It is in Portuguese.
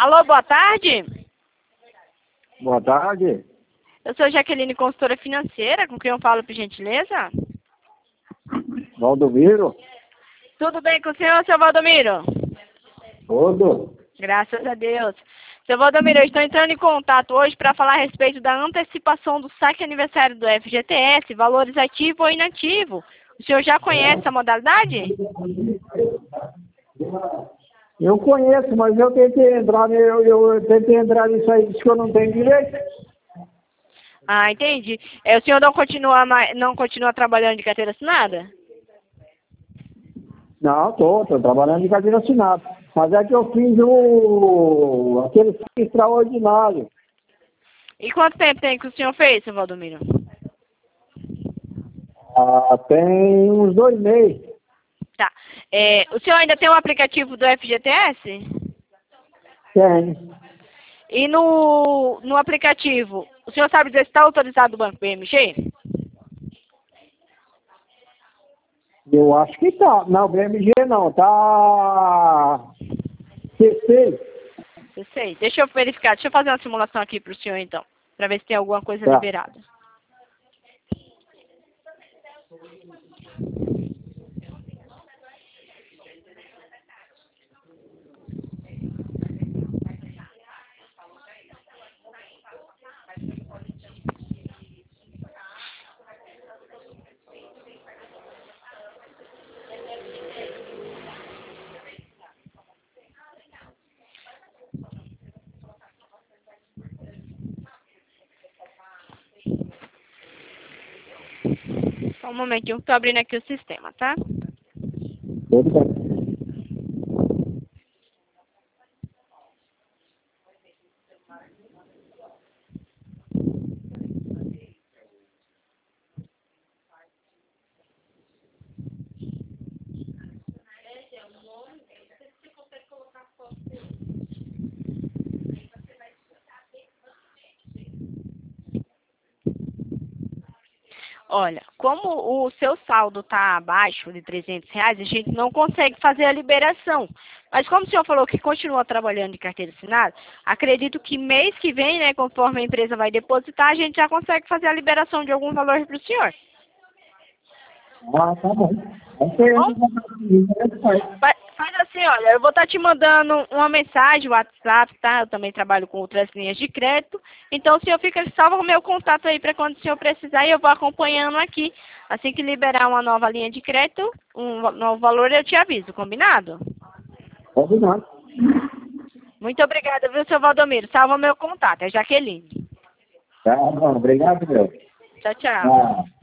Alô, boa tarde. Boa tarde. Eu sou Jaqueline, consultora financeira, com quem eu falo, por gentileza? Valdomiro? Tudo bem com o senhor, seu Valdomiro? Tudo. Graças a Deus. Seu Valdomiro, eu estou entrando em contato hoje para falar a respeito da antecipação do saque aniversário do FGTS, valores ativo ou inativo. O senhor já conhece a modalidade? Eu conheço, mas eu tentei entrar, eu tentei entrar nisso aí, disse que eu não tenho direito. Ah, entendi. O senhor não continua trabalhando de carteira assinada? Não, tô trabalhando de carteira assinada. Mas é que eu fiz aquele saque extraordinário. E quanto tempo tem que o senhor fez, seu Valdomiro? Tem uns 2 meses. Tá. O senhor ainda tem o aplicativo do FGTS? Tem. E no aplicativo, o senhor sabe dizer se está autorizado o Banco BMG? Eu acho que tá. Não, BMG não, tá C6. Eu sei. Deixa eu verificar. Deixa eu fazer uma simulação aqui para o senhor, então. Para ver se tem alguma coisa Tá. liberada. Só um momentinho que estou abrindo aqui o sistema, tá? Tudo bem. Olha, como o seu saldo está abaixo de R$ 300, a gente não consegue fazer a liberação. Mas como o senhor falou que continua trabalhando de carteira assinada, acredito que mês que vem, né, conforme a empresa vai depositar, a gente já consegue fazer a liberação de algum valor para o senhor. Ah, tá bom. Faz assim, olha, eu vou estar te mandando uma mensagem, WhatsApp, tá? Eu também trabalho com outras linhas de crédito. Então, o senhor fica salva o meu contato aí para quando o senhor precisar e eu vou acompanhando aqui. Assim que liberar uma nova linha de crédito, um novo valor, eu te aviso, combinado? Combinado. Muito obrigada, viu, seu Valdomiro? Salva o meu contato, é Jaqueline. Tá bom, obrigado, meu. Tchau, tchau. Ah.